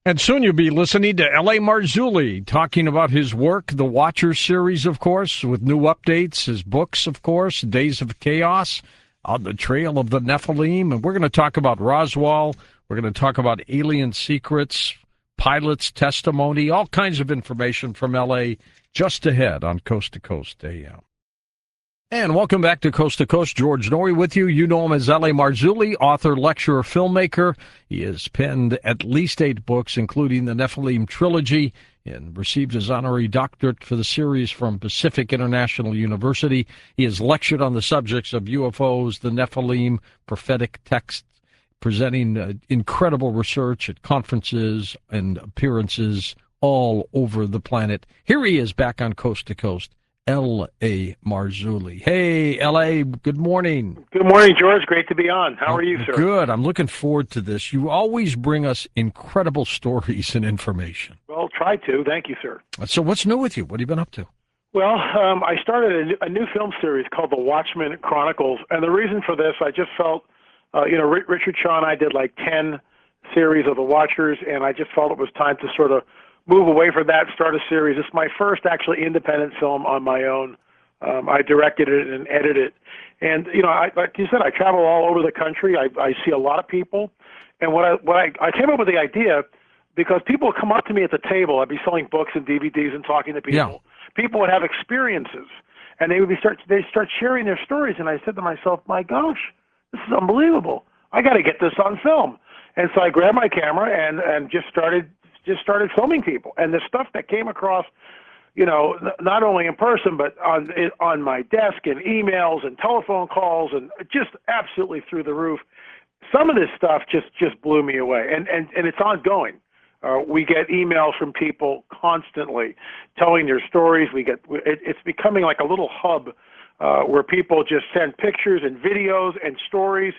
And soon you'll be listening to L.A. Marzulli talking about his work, the Watcher series, of course, with new updates, his books, of course, Days of Chaos, On the Trail of the Nephilim. And we're going to talk about Roswell. We're going to talk about alien secrets, pilots' testimony, all kinds of information from L.A. just ahead on Coast to Coast AM. And welcome back to Coast. George Noory with you. You know him as L.A. Marzulli, author, lecturer, filmmaker. He has penned at least 8 books, including the Nephilim trilogy, and received his honorary doctorate for the series from Pacific International University. He has lectured on the subjects of UFOs, the Nephilim, prophetic texts, presenting incredible research at conferences and appearances all over the planet. Here he is back on Coast to Coast. L.A. Marzulli. Hey, L.A., good morning. Good morning, George. Great to be on. How are you, sir? Good. I'm looking forward to this. You always bring us incredible stories and information. Well, try to. Thank you, sir. So what's new with you? What have you been up to? Well, I started a new film series called The Watchmen Chronicles, and the reason for this, I just felt, Richard Shaw and I did like 10 series of The Watchers, and I just felt it was time to sort of move away from that, start a series. It's my first actually independent film on my own. I directed it and edited it. And, like you said, I travel all over the country. I see a lot of people. And I came up with the idea because people would come up to me at the table. I'd be selling books and DVDs and talking to people. Yeah. People would have experiences, and they start sharing their stories. And I said to myself, my gosh, this is unbelievable. I got to get this on film. And so I grabbed my camera and just started filming people, and the stuff that came across, not only in person but on my desk and emails and telephone calls, and just absolutely through the roof. Some of this stuff just blew me away, and it's ongoing. We get emails from people constantly telling their stories. It's becoming like a little hub where people just send pictures and videos and stories.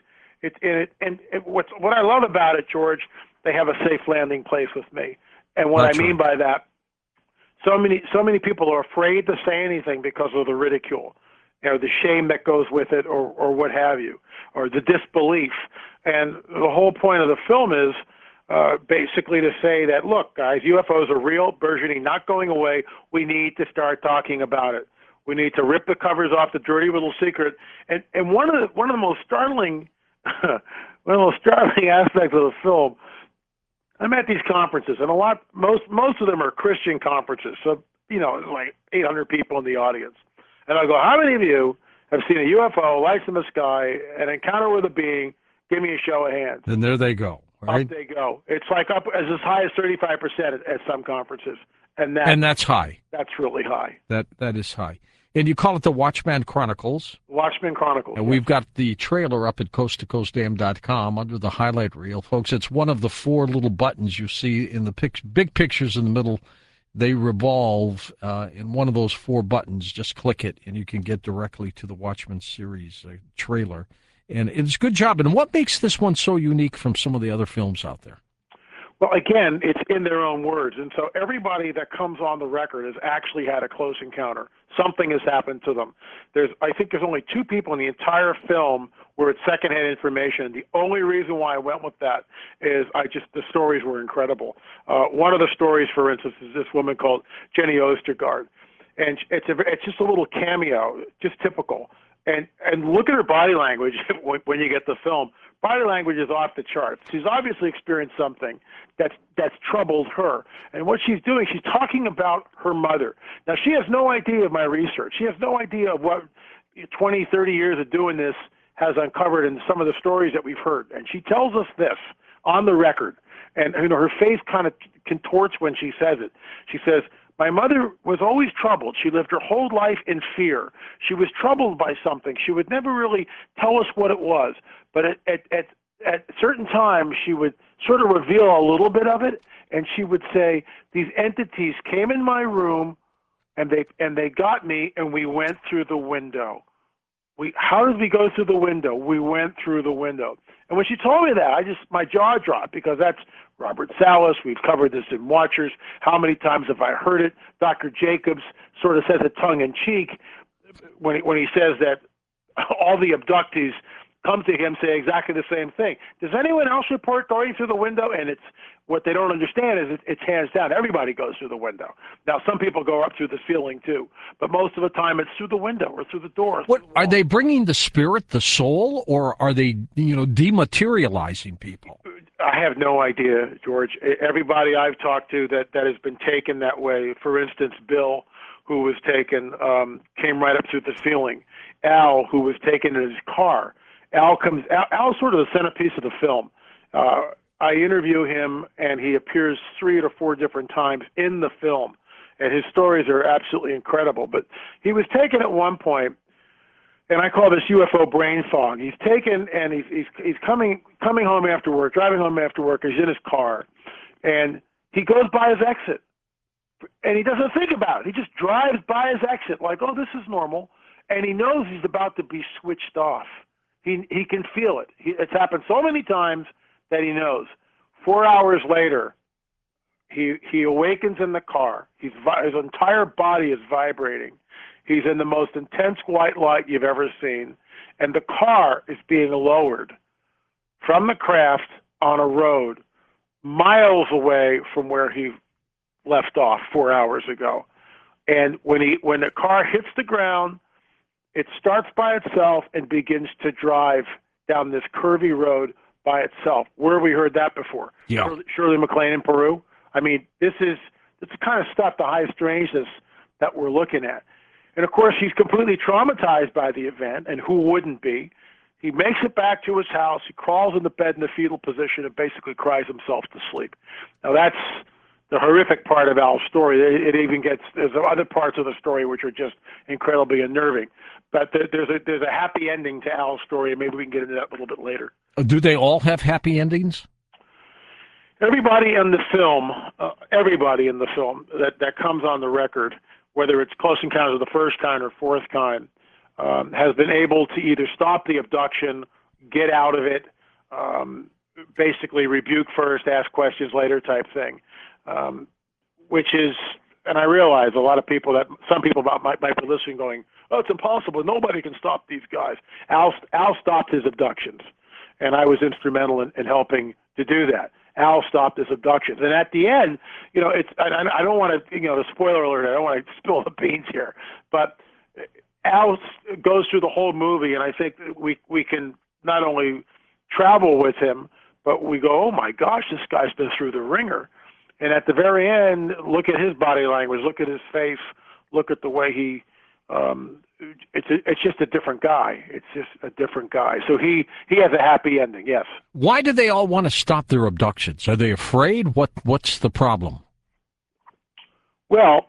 What I love about it, George, they have a safe landing place with me. And what I mean by that, so many people are afraid to say anything because of the ridicule, the shame that goes with it, or what have you, or the disbelief. And the whole point of the film is basically to say that, look, guys, UFOs are real, burgeoning, not going away. We need to start talking about it. We need to rip the covers off the dirty little secret. And one of the most startling aspects of the film, I'm at these conferences, and most of them are Christian conferences, so, like 800 people in the audience. And I go, how many of you have seen a UFO, lights in the sky, an encounter with a being? Give me a show of hands. And there they go, right? Up they go. It's like up as high as 35% at some conferences. And that's high. That's really high. That is high. And you call it the Watchmen Chronicles. Watchmen Chronicles. And we've got the trailer up at coasttocoastam.com under the highlight reel. Folks, it's one of the 4 little buttons you see in the big pictures in the middle. They revolve in one of those 4 buttons. Just click it, and you can get directly to the Watchmen series trailer. And it's a good job. And what makes this one so unique from some of the other films out there? Well, again, it's in their own words. And so everybody that comes on the record has actually had a close encounter. Something has happened to them. I think there's only 2 people in the entire film where it's secondhand information. The only reason why I went with that is the stories were incredible. One of the stories, for instance, is this woman called Jenny Ostergaard. And it's just a little cameo, just typical. And look at her body language when you get the film. Body language is off the charts. She's obviously experienced something that's troubled her. And what she's doing, she's talking about her mother. Now, she has no idea of my research. She has no idea of what 20, 30 years of doing this has uncovered in some of the stories that we've heard. And she tells us this on the record. And her face kind of contorts when she says it. She says, my mother was always troubled. She lived her whole life in fear. She was troubled by something. She would never really tell us what it was. But at certain times, she would sort of reveal a little bit of it, and she would say, these entities came in my room, and they got me, and we went through the window. How did we go through the window? We went through the window. And when she told me that, my jaw dropped, because that's Robert Salas. We've covered this in Watchers. How many times have I heard it? Dr. Jacobs sort of says it tongue in cheek when he says that all the abductees come to him say exactly the same thing. Does anyone else report going through the window? And it's what they don't understand is it's hands down. Everybody goes through the window. Now, some people go up through the ceiling too, but most of the time it's through the window or through the door. What are they bringing? The spirit, the soul, or are they, dematerializing people? I have no idea, George. Everybody I've talked to that has been taken that way. For instance, Bill, who was taken, came right up through the ceiling. Al, who was taken in his car. Al's sort of the centerpiece of the film. I interview him, and he appears 3 or 4 different times in the film, and his stories are absolutely incredible. But he was taken at one point, and I call this UFO brain fog. He's taken, and he's coming home after work, driving home after work. He's in his car, and he goes by his exit, and he doesn't think about it. He just drives by his exit like, oh, this is normal, and he knows he's about to be switched off. He can feel it. It's happened so many times that he knows. 4 hours later, he awakens in the car. His entire body is vibrating. He's in the most intense white light you've ever seen, and the car is being lowered from the craft on a road miles away from where he left off 4 hours ago. And when the car hits the ground, it starts by itself and begins to drive down this curvy road by itself. Where have we heard that before? Yeah. Shirley MacLaine in Peru. I mean, it's the kind of stuff, the high strangeness that we're looking at. And of course, he's completely traumatized by the event, and who wouldn't be? He makes it back to his house. He crawls in the bed in the fetal position and basically cries himself to sleep. Now, that's the horrific part of Al's story. There's other parts of the story which are just incredibly unnerving. But there's a happy ending to Al's story, and maybe we can get into that a little bit later. Do they all have happy endings? Everybody in the film that comes on the record, whether it's Close Encounters of the First Kind or Fourth Kind, has been able to either stop the abduction, get out of it, basically rebuke first, ask questions later type thing, which is, and I realize some people might be listening going, oh, it's impossible. Nobody can stop these guys. Al stopped his abductions, and I was instrumental in helping to do that. Al stopped his abductions. And at the end, I don't want to, the spoiler alert, I don't want to spill the beans here, but Al goes through the whole movie, and I think we can not only travel with him, but we go, oh my gosh, this guy's been through the ringer. And at the very end, look at his body language, look at his face, look at the way he, it's just a different guy. It's just a different guy. So he has a happy ending, yes. Why do they all want to stop their abductions? Are they afraid? What's the problem? Well,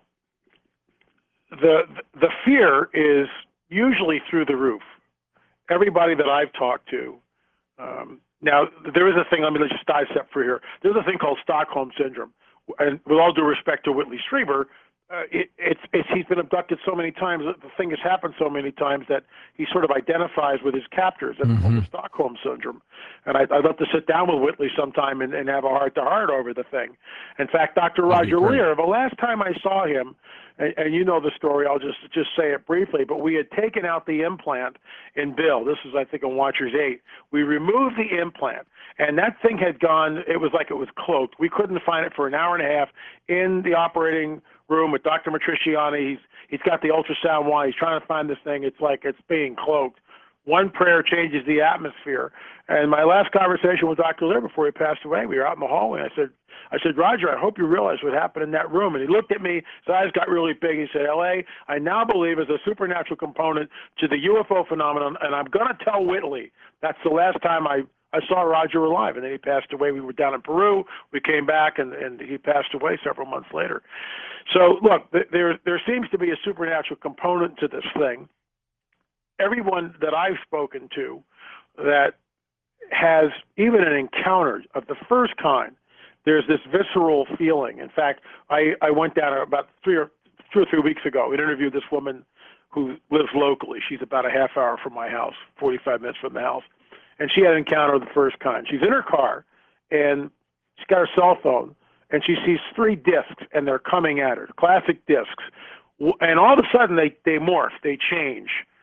the fear is usually through the roof. Everybody that I've talked to, now there is a thing, let me just dissect for here. There's a thing called Stockholm Syndrome. And with all due respect to Whitley Strieber, he's been abducted so many times, the thing has happened so many times that he sort of identifies with his captors. That's called the Stockholm Syndrome. And I'd love to sit down with Whitley sometime and have a heart-to-heart over the thing. In fact, Dr. Roger Leir, the last time I saw him, and you know the story, I'll just say it briefly, but we had taken out the implant in Bill. This was, I think, on Watchers 8. We removed the implant, and that thing had gone, it was like it was cloaked. We couldn't find it for an hour and a half in the operating room with Dr. Matriciani. He's got the ultrasound wand. He's trying to find this thing. It's like it's being cloaked. One prayer changes the atmosphere. And my last conversation with Dr. Leir before he passed away, we were out in the hallway. I said, Roger, I hope you realize what happened in that room. And he looked at me, his eyes got really big. He said, L.A., I now believe there's a supernatural component to the UFO phenomenon, and I'm going to tell Whitley. That's the last time I saw Roger alive, and then he passed away. We were down in Peru. We came back, and he passed away several months later. So, look, there seems to be a supernatural component to this thing. Everyone that I've spoken to that has even an encounter of the first kind, there's this visceral feeling. In fact, I went down about 2 or 3 weeks ago and interviewed this woman who lives locally. She's about a half hour from my house, 45 minutes from the house. And she had an encounter of the first kind. She's in her car, and she's got her cell phone, and she sees 3 discs, and they're coming at her, classic discs. And all of a sudden, they morph, they change.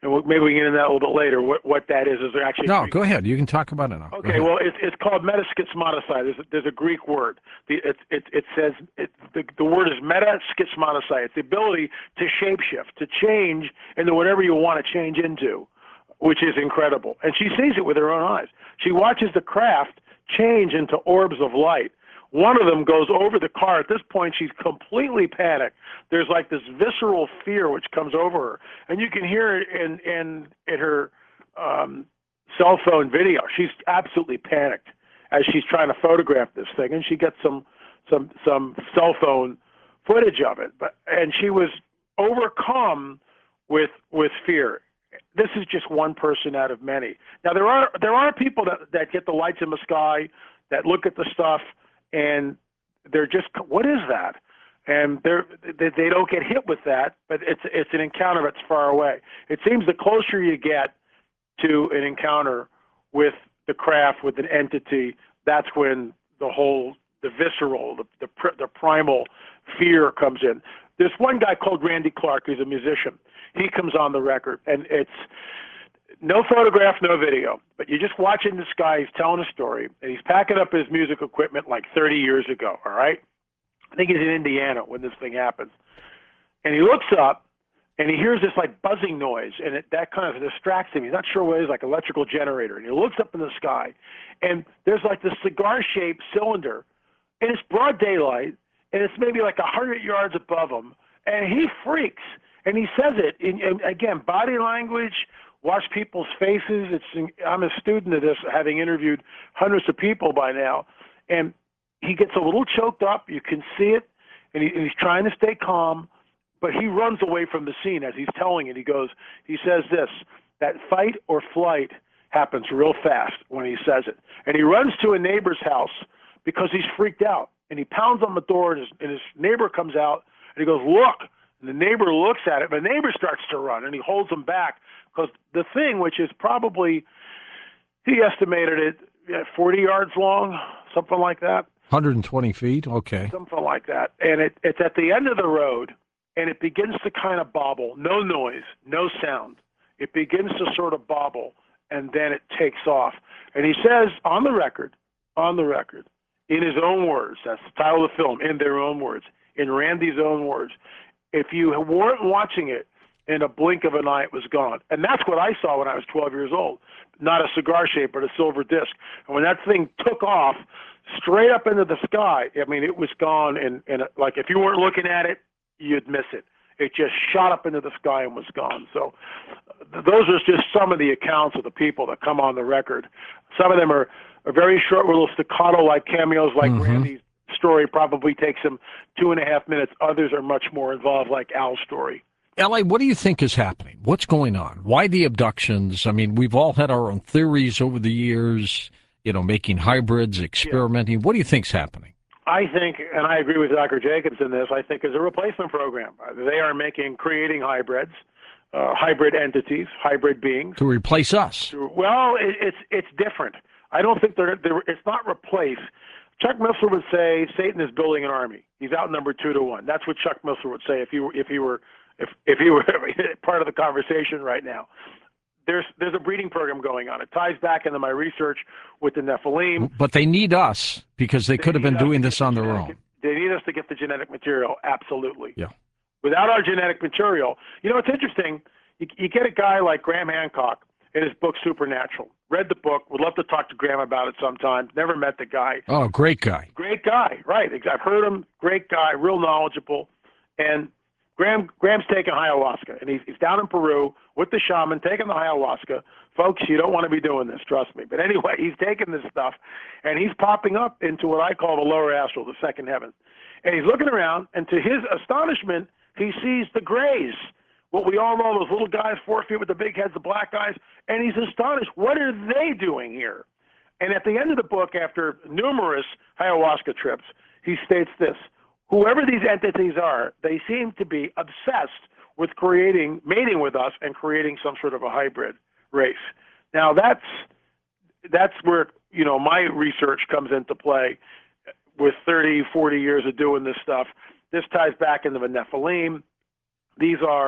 and maybe we can get into that a little bit later. What that is there actually? No, go ahead. You can talk about it now. Okay, well, it's called metaschizmonocyte. There's a Greek word. It says the word is metaschizmonocyte. It's the ability to shapeshift, to change into whatever you want to change into, which is incredible. And she sees it with her own eyes. She watches the craft change into orbs of light. One of them goes over the car. At this point, she's completely panicked. There's like this visceral fear which comes over her, and you can hear it in her cell phone video. She's absolutely panicked as she's trying to photograph this thing, and she gets some cell phone footage of it. And she was overcome with fear. This is just one person out of many. Now there are people that get the lights in the sky, that look at the stuff, and they're just, what is that? And they don't get hit with that, but it's an encounter that's far away. It seems the closer you get to an encounter with the craft, with an entity, that's when the visceral, the primal fear comes in. There's one guy called Randy Clark, who's a musician. He comes on the record, and it's no photograph, no video, but you're just watching this guy. He's telling a story, and he's packing up his music equipment like 30 years ago, all right? I think he's in Indiana when this thing happens. And he looks up, and he hears this like buzzing noise, and that kind of distracts him. He's not sure what it is, like electrical generator. And he looks up in the sky, and there's like this cigar-shaped cylinder, and it's broad daylight, and it's maybe like 100 yards above him, and he freaks. And he says it, and again, body language, watch people's faces. I'm a student of this, having interviewed hundreds of people by now, and he gets a little choked up. You can see it, and he's trying to stay calm, but he runs away from the scene as he's telling it. He says this, that fight or flight happens real fast when he says it. And he runs to a neighbor's house because he's freaked out, and he pounds on the door, and his neighbor comes out, and he goes, look. And the neighbor looks at it, and the neighbor starts to run, and he holds him back because the thing, which is probably, he estimated it 40 yards long, something like that. 120 feet, okay. Something like that. And it's at the end of the road, and it begins to kind of bobble. No noise, no sound. It begins to sort of bobble, and then it takes off. And he says on the record, in his own words, that's the title of the film, in their own words, in Randy's own words, if you weren't watching it, in a blink of an eye, it was gone. And that's what I saw when I was 12 years old. Not a cigar shape, but a silver disc. And when that thing took off straight up into the sky, I mean, it was gone. And like if you weren't looking at it, you'd miss it. It just shot up into the sky and was gone. So those are just some of the accounts of the people that come on the record. Some of them are very short, little staccato-like cameos, like Randy's story probably takes him 2.5 minutes. Others are much more involved, like Al's story. L.A., what do you think is happening? What's going on? Why the abductions? I mean, we've all had our own theories over the years, making hybrids, experimenting. Yeah. What do you think's happening? I think, and I agree with Dr. Jacobs in this, I think it's a replacement program. They are creating hybrids, hybrid entities, hybrid beings. To replace us. Well, it's different. I don't think it's not replace. Chuck Missler would say Satan is building an army. He's outnumbered 2-1. That's what Chuck Missler would say if he were part of the conversation right now. There's a breeding program going on. It ties back into my research with the Nephilim. But they need us because they could have been doing this on their own. They need us to get the genetic material, absolutely. Yeah. Without our genetic material, it's interesting. You get a guy like Graham Hancock in his book Supernatural. Read the book. Would love to talk to Graham about it sometime. Never met the guy. Oh, great guy. Great guy, right. I've heard him. Great guy, real knowledgeable. And Graham's taking ayahuasca, and he's down in Peru with the shaman taking the ayahuasca. Folks, you don't want to be doing this, trust me. But anyway, he's taking this stuff, and he's popping up into what I call the lower astral, the second heaven. And he's looking around, and to his astonishment, he sees the Greys, what we all know, those little guys, 4 feet with the big heads, the black guys, and he's astonished. What are they doing here? And at the end of the book, after numerous ayahuasca trips, he states this: whoever these entities are, they seem to be obsessed with mating with us and creating some sort of a hybrid race. Now that's where, my research comes into play with 30, 40 years of doing this stuff. This ties back into the Nephilim. These are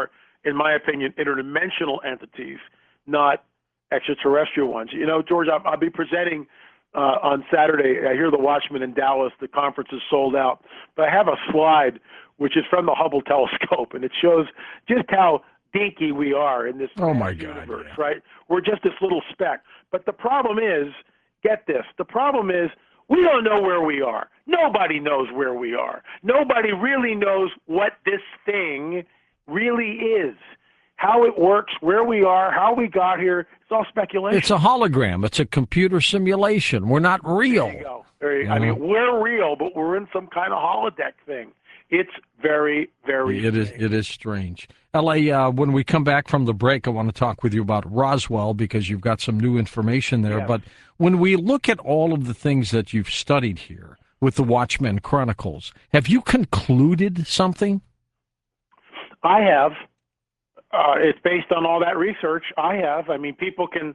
in my opinion, interdimensional entities, not extraterrestrial ones. You know, George, I'll be presenting on Saturday. I hear the Watchmen in Dallas. The conference is sold out. But I have a slide which is from the Hubble telescope, and it shows just how dinky we are in this universe, right? We're just this little speck. But the problem is, get this, the problem is we don't know where we are. Nobody knows where we are. Nobody really knows what this thing really is. How it works, where we are, how we got here, it's all speculation. It's a hologram. It's a computer simulation. We're not real. There you go. I mean, we're real, but we're in some kind of holodeck thing. It's very, very strange. It is strange. L.A., when we come back from the break, I want to talk with you about Roswell because you've got some new information there. Yes. But when we look at all of the things that you've studied here with the Watchmen Chronicles, have you concluded something? I have. It's based on all that research. I have. I mean, people can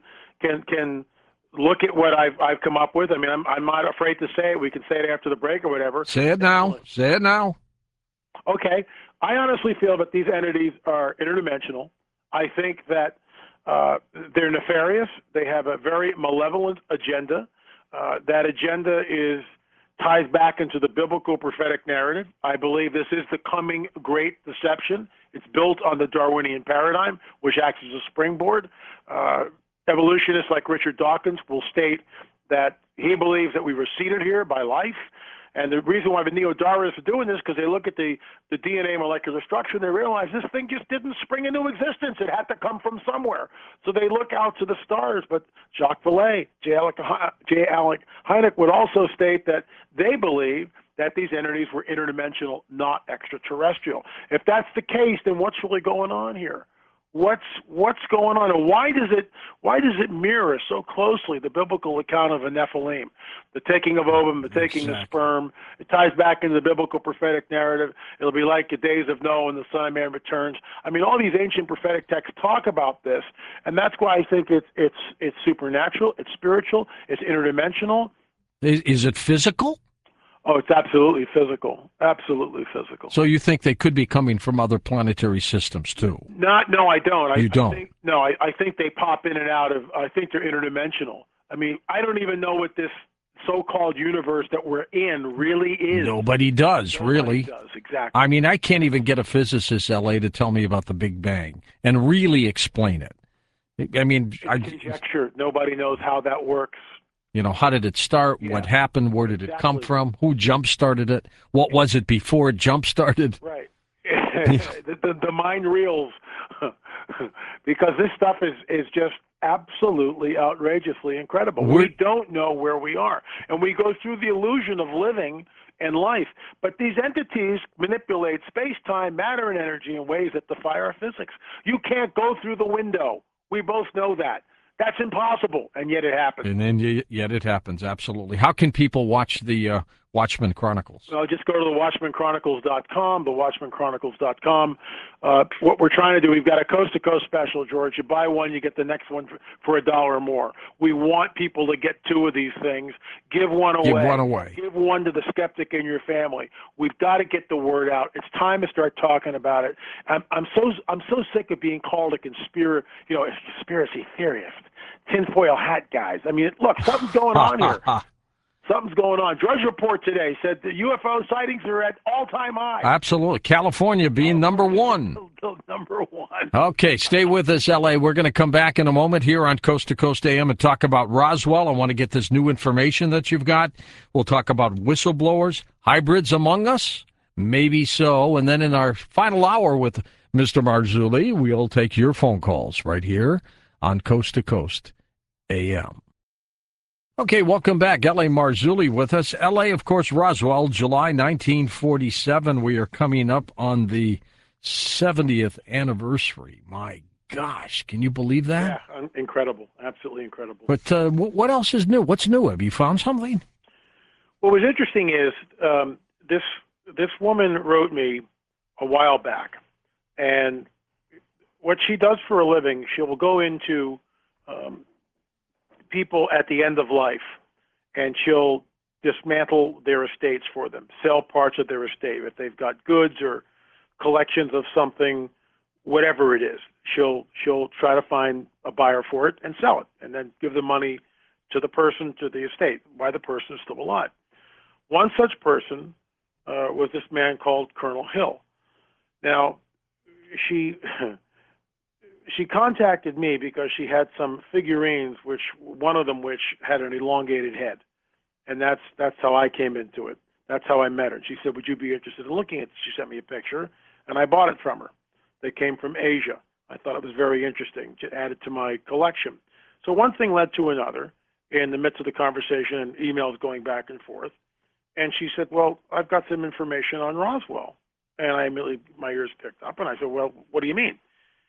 look at what I've come up with. I mean, I'm not afraid to say it. We can say it after the break or whatever. Say it now. Say it now. Okay. I honestly feel that these entities are interdimensional. I think that they're nefarious. They have a very malevolent agenda. That agenda ties back into the biblical prophetic narrative. I believe this is the coming great deception. It's built on the Darwinian paradigm, which acts as a springboard. Evolutionists like Richard Dawkins will state that he believes that we were seeded here by life. And the reason why the neo-Darwinists are doing this is because they look at the DNA molecular structure and they realize this thing just didn't spring into existence. It had to come from somewhere. So they look out to the stars. But Jacques Vallée, J. Alec Hynek would also state that they believe that these entities were interdimensional, not extraterrestrial. If that's the case, then what's really going on here? What's going on, and why does it mirror so closely the biblical account of a Nephilim, the taking of ovum, the taking of sperm? It ties back into the biblical prophetic narrative. It'll be like the days of Noah when the Son of Man returns. I mean, all these ancient prophetic texts talk about this, and that's why I think it's supernatural, it's spiritual, it's interdimensional. Is it physical? Oh, it's absolutely physical. Absolutely physical. So you think they could be coming from other planetary systems too? No, I don't. You don't? I think they pop in and out of. I think they're interdimensional. I mean, I don't even know what this so-called universe that we're in really is. Nobody does, Nobody does, exactly. I mean, I can't even get a physicist, L.A., to tell me about the Big Bang and really explain it. I mean, it's conjecture. Nobody knows how that works. You know, how did it start? Yeah. What happened? Where did it come from? Who jump-started it? What was it before it jump-started? Right. the mind reels because this stuff is just absolutely outrageously incredible. We don't know where we are. And we go through the illusion of living and life. But these entities manipulate space-time, matter, and energy in ways that defy our physics. You can't go through the window. We both know that. That's impossible, and yet it happens. And then yet it happens, absolutely. How can people watch the Watchmen Chronicles? Well, just go to thewatchmenchronicles.com, thewatchmenchronicles.com. What we're trying to do, we've got a coast-to-coast special, George. You buy one, you get the next one for $1 or more. We want people to get 2 of these things. Give one away. Give one away. Give one to the skeptic in your family. We've got to get the word out. It's time to start talking about it. I'm so sick of being called a conspiracy theorist. Tinfoil hat guys. I mean, look, something's going on here. Something's going on. Drudge Report today said the UFO sightings are at all-time high. Absolutely. California being number one. Number one. Okay, stay with us, L.A. We're going to come back in a moment here on Coast to Coast AM and talk about Roswell. I want to get this new information that you've got. We'll talk about whistleblowers, hybrids among us, maybe so. And then in our final hour with Mr. Marzulli, we'll take your phone calls right here on Coast to Coast AM. Okay, welcome back. L.A. Marzulli with us. L.A., of course, Roswell, July 1947. We are coming up on the 70th anniversary. My gosh, can you believe that? Yeah, incredible. Absolutely incredible. But what else is new? What's new? Have you found something? What was interesting is this woman wrote me a while back, and what she does for a living, she will go into people at the end of life, and she'll dismantle their estates for them, sell parts of their estate. If they've got goods or collections of something, whatever it is. She'll try to find a buyer for it and sell it, and then give the money to the person, to the estate, while the person is still alive. One such person was this man called Colonel Hill. Now, she contacted me because she had some figurines, one of them had an elongated head, and that's how I came into it. That's how I met her. And she said, "Would you be interested in looking at it?" She sent me a picture, and I bought it from her. They came from Asia. I thought it was very interesting to add it to my collection. So one thing led to another in the midst of the conversation and emails going back and forth. And she said, "Well, I've got some information on Roswell." And I immediately, my ears picked up, and I said, "Well, what do you mean?"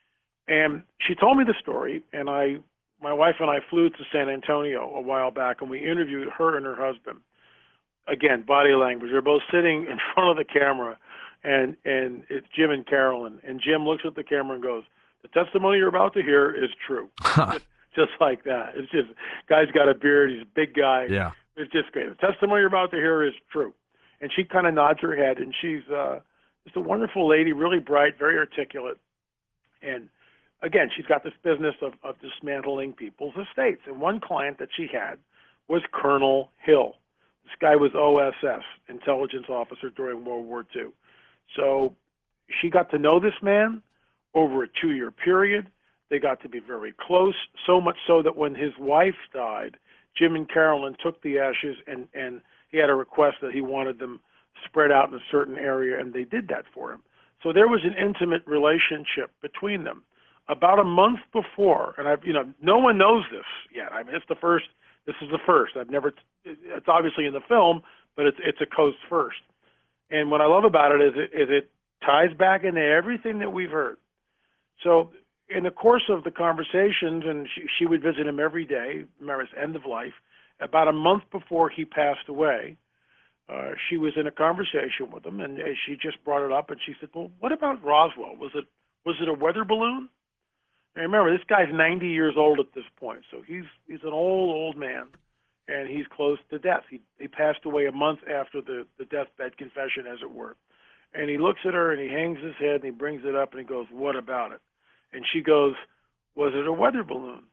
And she told me the story, and my wife and I flew to San Antonio a while back, and we interviewed her and her husband. Again, body language. They're both sitting in front of the camera, and it's Jim and Carolyn. And Jim looks at the camera and goes, "The testimony you're about to hear is true." Just like that. It's just, guy's got a beard. He's a big guy. Yeah. It's just great. The testimony you're about to hear is true. And she kind of nods her head, and she's just a wonderful lady, really bright, very articulate. And again, she's got this business of dismantling people's estates. And one client that she had was Colonel Hill. This guy was OSS, intelligence officer during World War II. So she got to know this man over a 2-year period. They got to be very close, so much so that when his wife died, Jim and Carolyn took the ashes, and he had a request that he wanted them spread out in a certain area, and they did that for him. So there was an intimate relationship between them. About a month before, and no one knows this yet. I mean, this is the first. It's obviously in the film, but it's a coast first. And what I love about it is it ties back into everything that we've heard. So in the course of the conversations, and she would visit him every day, remember, his end of life, about a month before he passed away, she was in a conversation with him, and she just brought it up, and she said, "Well, what about Roswell? Was it a weather balloon?" And remember, this guy's 90 years old at this point, so he's an old man, and he's close to death. He passed away a month after the deathbed confession, as it were. And he looks at her, and he hangs his head, and he brings it up, and he goes, "What about it?" And she goes, "Was it a weather balloon?"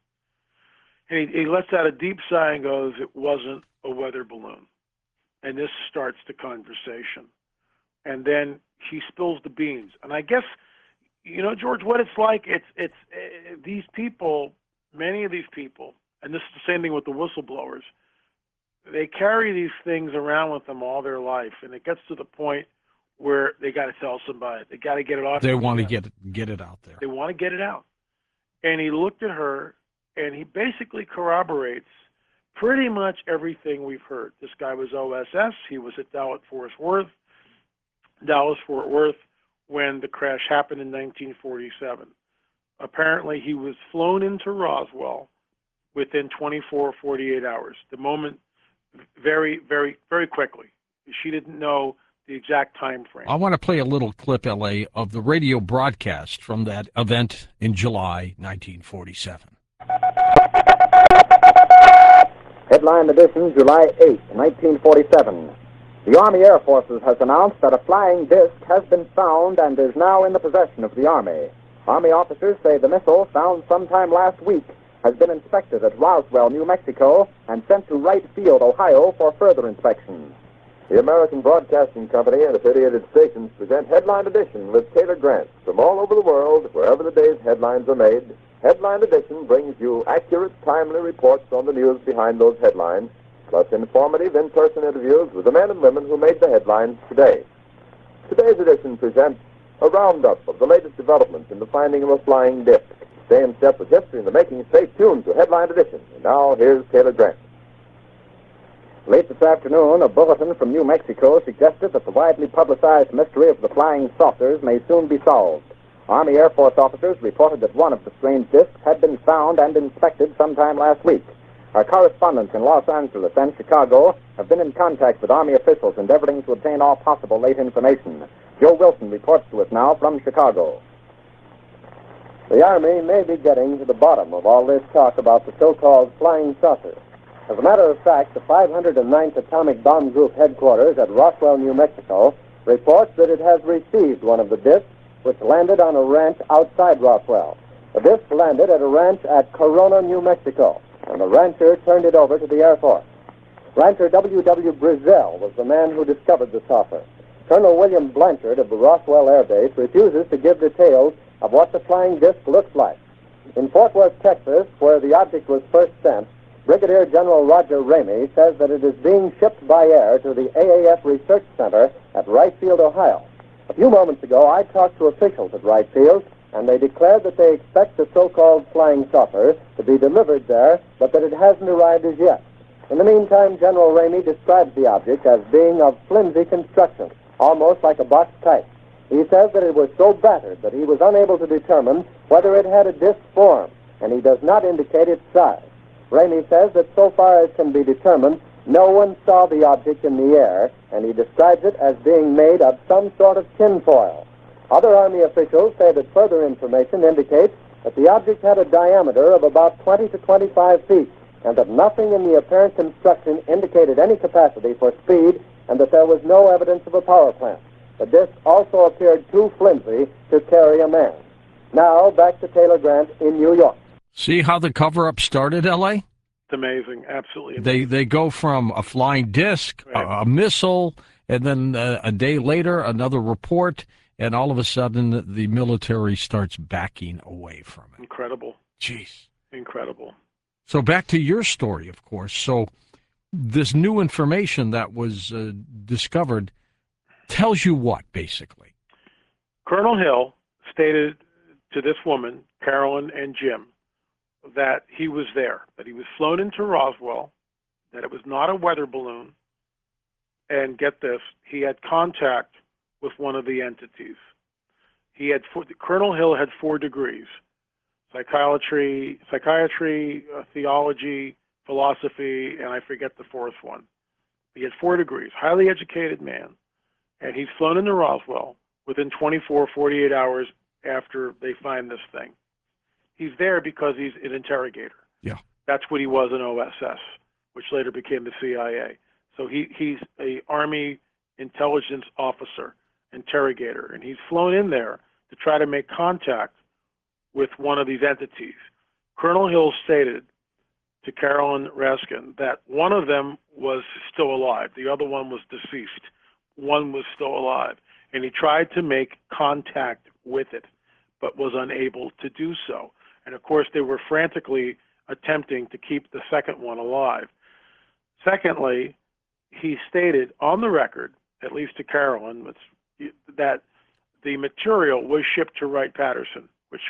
And he lets out a deep sigh and goes, "It wasn't a weather balloon." And this starts the conversation. And then he spills the beans. And I guess, George, what it's like, it's these people, many of these people, and this is the same thing with the whistleblowers, they carry these things around with them all their life, and it gets to the point where they got to tell somebody. They got to get it off. They want to get it out there. They want to get it out. And he looked at her, and he basically corroborates pretty much everything we've heard. This guy was OSS. He was at Dallas-Fort Worth, when the crash happened in 1947. Apparently, he was flown into Roswell within 24, 48 hours. The moment, very, very, very quickly. She didn't know the exact time frame. I want to play a little clip, L.A., of the radio broadcast from that event in July 1947. Headline edition, July 8, 1947. The Army Air Forces has announced that a flying disc has been found and is now in the possession of the Army. Army officers say the missile, found sometime last week, has been inspected at Roswell, New Mexico, and sent to Wright Field, Ohio, for further inspection. The American Broadcasting Company and affiliated stations present Headline Edition with Taylor Grant. From all over the world, wherever the day's headlines are made, Headline Edition brings you accurate, timely reports on the news behind those headlines, plus informative in-person interviews with the men and women who made the headlines today. Today's edition presents a roundup of the latest developments in the finding of a flying disc. Stay in step with history in the making. Stay tuned to Headline Edition. And now, here's Taylor Grant. Late this afternoon, a bulletin from New Mexico suggested that the widely publicized mystery of the flying saucers may soon be solved. Army Air Force officers reported that one of the strange discs had been found and inspected sometime last week. Our correspondents in Los Angeles and Chicago have been in contact with Army officials endeavoring to obtain all possible late information. Joe Wilson reports to us now from Chicago. The Army may be getting to the bottom of all this talk about the so-called flying saucer. As a matter of fact, the 509th Atomic Bomb Group headquarters at Roswell, New Mexico, reports that it has received one of the discs which landed on a ranch outside Roswell. The disc landed at a ranch at Corona, New Mexico, and the rancher turned it over to the Air Force. Rancher W.W. Brazell was the man who discovered the saucer. Colonel William Blanchard of the Roswell Air Base refuses to give details of what the flying disc looks like. In Fort Worth, Texas, where the object was first sent, Brigadier General Roger Ramey says that it is being shipped by air to the AAF Research Center at Wright Field, Ohio. A few moments ago, I talked to officials at Wright Field, and they declared that they expect the so-called flying saucer to be delivered there, but that it hasn't arrived as yet. In the meantime, General Ramey describes the object as being of flimsy construction, almost like a box kite. He says that it was so battered that he was unable to determine whether it had a disc form, and he does not indicate its size. Ramey says that so far as can be determined, no one saw the object in the air, and he describes it as being made of some sort of tinfoil. Other Army officials say that further information indicates that the object had a diameter of about 20 to 25 feet, and that nothing in the apparent construction indicated any capacity for speed, and that there was no evidence of a power plant. The disc also appeared too flimsy to carry a man. Now, back to Taylor Grant in New York. See how the cover-up started, L.A.? It's amazing, absolutely amazing. They go from a flying disc, Right. a missile, and then a day later, another report, and all of a sudden the military starts backing away from it. Incredible. Jeez. Incredible. So back to your story, of course. So this new information that was discovered tells you what, basically? Colonel Hill stated to this woman, Carolyn and Jim, that he was there, that he was flown into Roswell, that it was not a weather balloon, and get this, he had contact with one of the entities. Colonel Hill had 4 degrees: psychiatry, theology, philosophy, and I forget the 4th one. He had 4 degrees, highly educated man, and he's flown into Roswell within 24, 48 hours after they find this thing. He's there because he's an interrogator. Yeah. That's what he was in OSS, which later became the CIA. So he's a Army intelligence officer, interrogator, and he's flown in there to try to make contact with one of these entities. Colonel Hill stated to Carolyn Raskin that one of them was still alive. The other one was deceased. One was still alive. And he tried to make contact with it, but was unable to do so. And of course, they were frantically attempting to keep the second one alive. Secondly, he stated on the record, at least to Carolyn, that the material was shipped to Wright-Patterson, which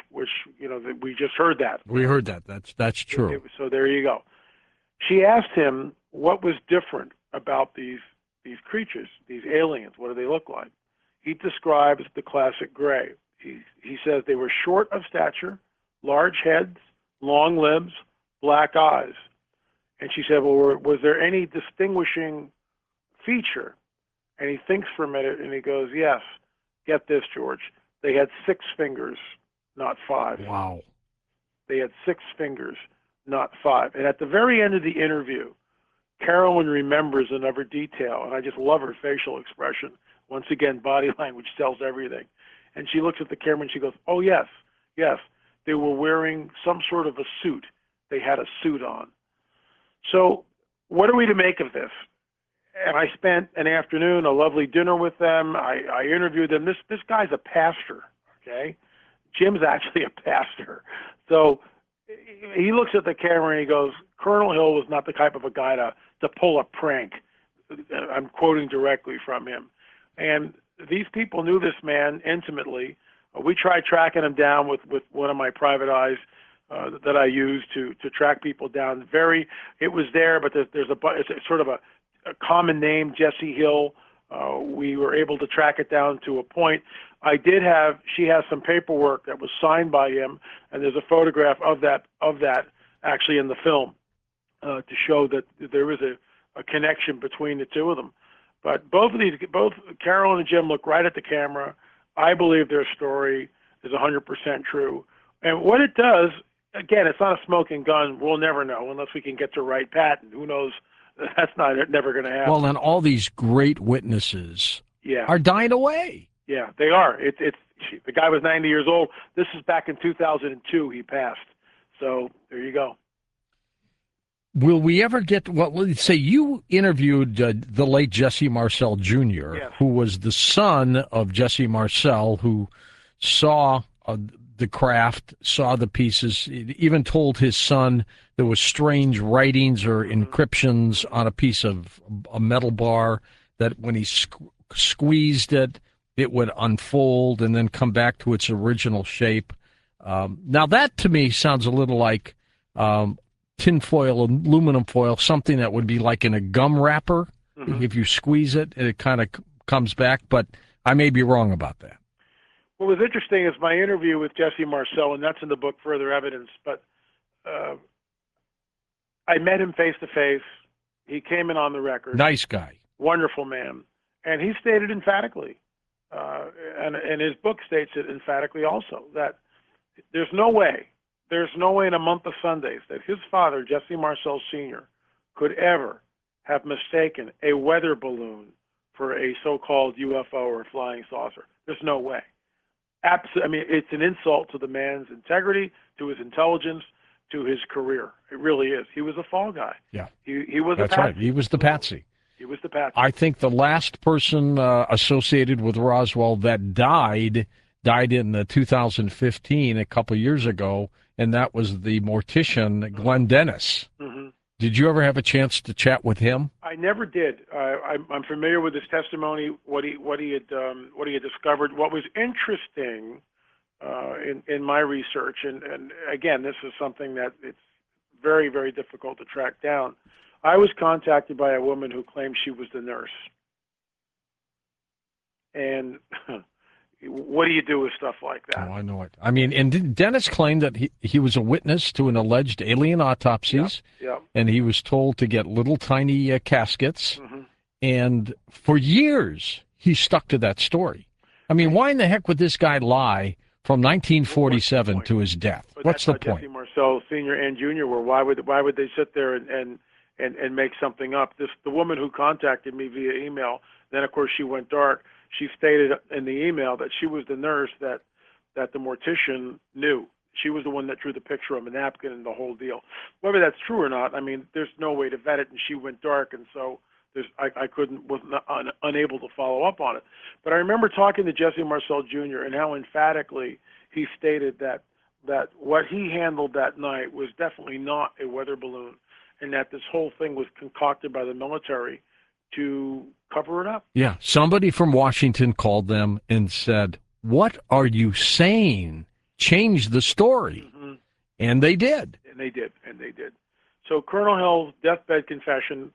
we just heard that. We heard that. That's true. So there you go. She asked him what was different about these creatures, these aliens. What do they look like? He describes the classic gray. He says they were short of stature, large heads, long limbs, black eyes. And she said, well, was there any distinguishing feature? And he thinks for a minute, and he goes, yes. Get this, George. They had 6 fingers, not 5. Wow. They had 6 fingers, not 5. And at the very end of the interview, Carolyn remembers another detail, and I just love her facial expression. Once again, body language tells everything. And she looks at the camera and she goes, oh, yes, they were wearing some sort of a suit. They had a suit on. So what are we to make of this? And I spent an afternoon, a lovely dinner with them. I interviewed them. This guy's a pastor, okay? Jim's actually a pastor. So he looks at the camera and he goes, Colonel Hill was not the type of a guy to pull a prank. I'm quoting directly from him. And these people knew this man intimately. We tried tracking him down with one of my private eyes that I use to track people down. It was there, but it's sort of a common name, Jesse Hill. We were able to track it down to a point. She has some paperwork that was signed by him, and there's a photograph of that actually in the film to show that there is a connection between the two of them. But both Carolyn and Jim look right at the camera. I believe their story is 100% true. And what it does, again, it's not a smoking gun. We'll never know unless we can get to Wright-Patterson. Who knows? That's never going to happen. Well, and all these great witnesses are dying away. Yeah, they are. The guy was 90 years old. This is back in 2002. He passed. So there you go. Will we ever get, well, let's say you interviewed the late Jesse Marcel Jr., Yes. who was the son of Jesse Marcel, who saw the craft, saw the pieces, even told his son there was strange writings or encryptions on a piece of a metal bar that when he squeezed it, it would unfold and then come back to its original shape. Now that to me sounds a little like tinfoil, aluminum foil, something that would be like in a gum wrapper. Mm-hmm. If you squeeze it, it kind of comes back, but I may be wrong about that. What was interesting is my interview with Jesse Marcel, and that's in the book Further Evidence, but I met him face to face. He came in on the record. Nice guy. Wonderful man. And he stated emphatically, and his book states it emphatically also, that there's no way in a month of Sundays that his father, Jesse Marcel Sr., could ever have mistaken a weather balloon for a so-called UFO or flying saucer. There's no way. I mean, it's an insult to the man's integrity, to his intelligence, to his career. It really is. He was a fall guy. Yeah. He was That's a patsy. right. He was the patsy. He was the patsy. I think the last person associated with Roswell that died in 2015, a couple of years ago, and that was the mortician, Glenn Dennis. Mm-hmm. Did you ever have a chance to chat with him? I never did. I'm familiar with his testimony, what he had discovered. What was interesting in my research, and again, this is something that it's very, very difficult to track down. I was contacted by a woman who claimed she was the nurse. And what do you do with stuff like that? Oh, I know it. I mean, and Dennis claimed that he was a witness to an alleged alien autopsies, and he was told to get little tiny caskets. Mm-hmm. And for years, he stuck to that story. I mean, why in the heck would this guy lie from 1947 to his death? But What's the point? Jesse Marcel Sr. and Jr. were. Why would they sit there and make something up? The woman who contacted me via email, then of course she went dark. She stated in the email that she was the nurse that the mortician knew. She was the one that drew the picture on the napkin and the whole deal. Whether that's true or not, I mean, there's no way to vet it, and she went dark, and so I was unable to follow up on it. But I remember talking to Jesse Marcel Jr. and how emphatically he stated that what he handled that night was definitely not a weather balloon, and that this whole thing was concocted by the military to cover it up. Yeah, somebody from Washington called them and said, "What are you saying? Change the story." Mm-hmm. And they did. And they did. So Colonel Hill's deathbed confession,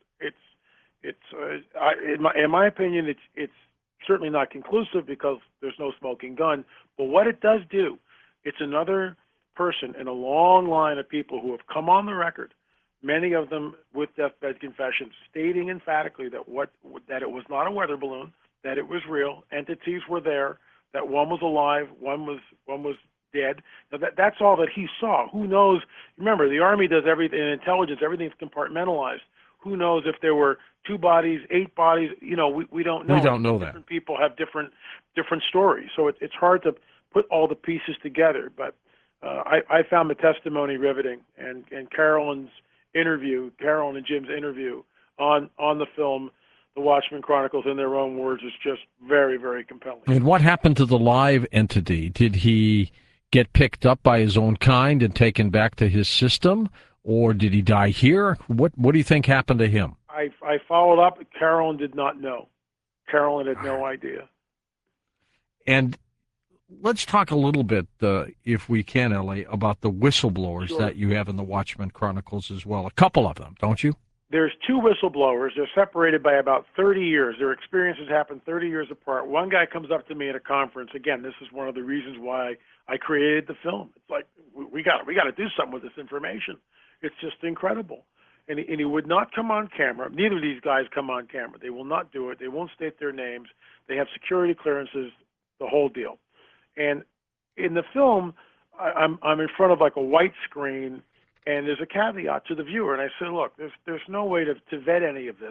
in my opinion, it's certainly not conclusive because there's no smoking gun. But what it does do, it's another person in a long line of people who have come on the record, many of them with deathbed confessions, stating emphatically that it was not a weather balloon, that it was real, entities were there, that one was alive, one was dead. Now that's all that he saw. Who knows? Remember, the Army does everything in intelligence. Everything's compartmentalized. Who knows if there were 2 bodies, 8 bodies? You know, we don't know. We don't know that. Different people have different stories, so it's hard to put all the pieces together. But I found the testimony riveting, and Carol and Jim's interview on the film, The Watchmen Chronicles, in their own words, is just very, very compelling. And what happened to the live entity? Did he get picked up by his own kind and taken back to his system, or did he die here? What do you think happened to him? I followed up. Carolyn did not know. Carolyn had no idea. And let's talk a little bit, if we can, Ellie, about the whistleblowers that you have in the Watchmen Chronicles as well. A couple of them, don't you? There's 2 whistleblowers. They're separated by about 30 years. Their experiences happen 30 years apart. One guy comes up to me at a conference. Again, this is one of the reasons why I created the film. It's like, we got to do something with this information. It's just incredible. And he would not come on camera. Neither of these guys come on camera. They will not do it. They won't state their names. They have security clearances, the whole deal. And in the film, I'm in front of like a white screen, and there's a caveat to the viewer. And I said, look, there's no way to vet any of this.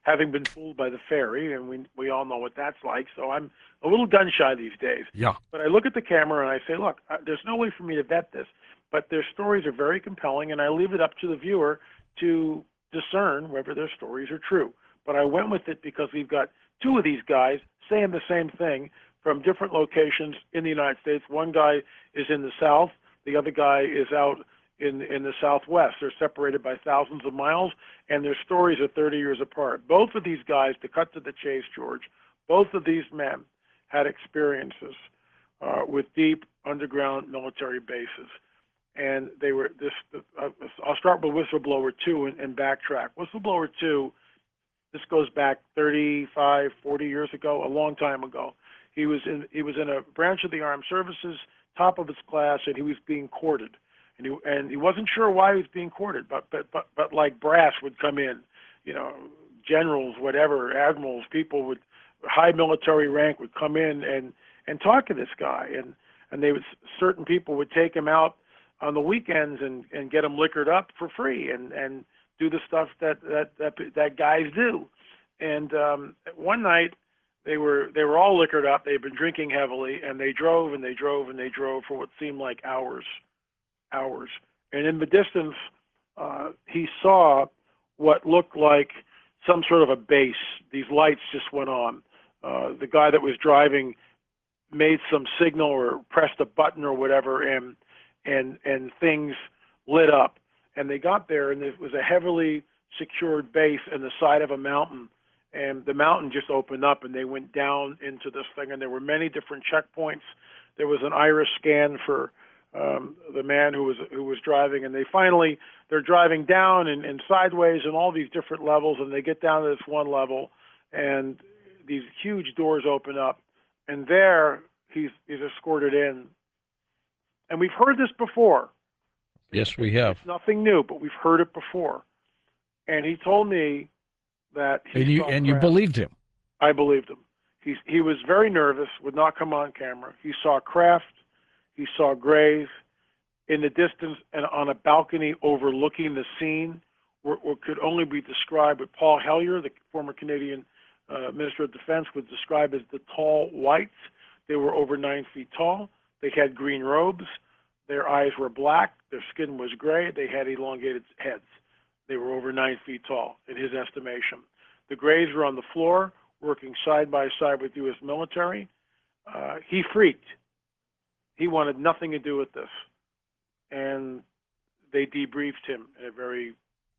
having been fooled by the fairy, and we all know what that's like. So I'm a little gun shy these days. Yeah. But I look at the camera and I say, look, there's no way for me to vet this, but their stories are very compelling, and I leave it up to the viewer to discern whether their stories are true. But I went with it because we've got two of these guys saying the same thing from different locations in the United States. One guy is in the South, the other guy is out in the Southwest. They're separated by thousands of miles, and their stories are 30 years apart. Both of these guys, to cut to the chase, George, both of these men had experiences with deep underground military bases. And they were I'll start with Whistleblower 2 and backtrack. Whistleblower 2, this goes back 35, 40 years ago, a long time ago. He was in a branch of the armed services, top of his class, and he was being courted. And he wasn't sure why he was being courted, but like brass would come in, generals, whatever, admirals, people with high military rank would come in and talk to this guy, and certain people would take him out on the weekends and get him liquored up for free and do the stuff that guys do. And one night they were all liquored up. They'd been drinking heavily, and they drove and they drove and they drove for what seemed like hours. And in the distance, he saw what looked like some sort of a base. These lights just went on. The guy that was driving made some signal or pressed a button or whatever, and things lit up. And they got there, and it was a heavily secured base in the side of a mountain. And the mountain just opened up, and they went down into this thing. And there were many different checkpoints. There was an iris scan for the man who was driving, and they're driving down and sideways and all these different levels, and they get down to this one level, and these huge doors open up, and there he's escorted in. And we've heard this before. Yes, we have. It's nothing new, but we've heard it before. And he told me that you believed him. I believed him. He was very nervous, would not come on camera. He saw craft. He saw grays in the distance and on a balcony overlooking the scene, what could only be described with Paul Hellyer, the former Canadian Minister of Defense, would describe as the tall whites. They were over 9 feet tall. They had green robes. Their eyes were black. Their skin was gray. They had elongated heads. They were over 9 feet tall, in his estimation. The grays were on the floor, working side by side with U.S. military. He freaked. He wanted nothing to do with this. And they debriefed him in a very,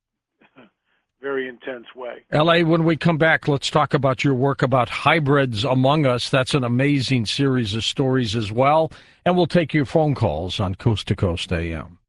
very intense way. L.A., when we come back, let's talk about your work about hybrids among us. That's an amazing series of stories as well. And we'll take your phone calls on Coast to Coast AM.